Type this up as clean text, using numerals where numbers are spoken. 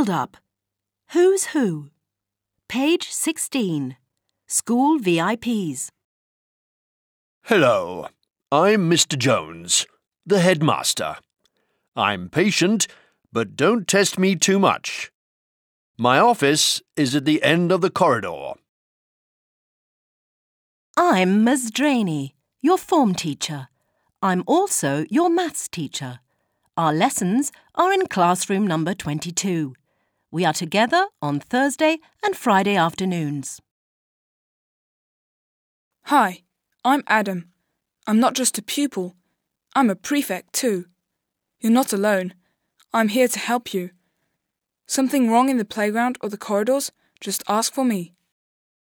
Up. Who's Who? Page 16. School VIPs. Hello, I'm Mr. Jones, the headmaster. I'm patient, but don't test me too much. My office is at the end of the corridor. I'm Ms. Draney, your form teacher. I'm also your maths teacher. Our lessons are in classroom number 22. We are together on Thursday and Friday afternoons. Hi, I'm Adam. I'm not just a pupil, I'm a prefect too. You're not alone. I'm here to help you. Something wrong in the playground or the corridors? Just ask for me.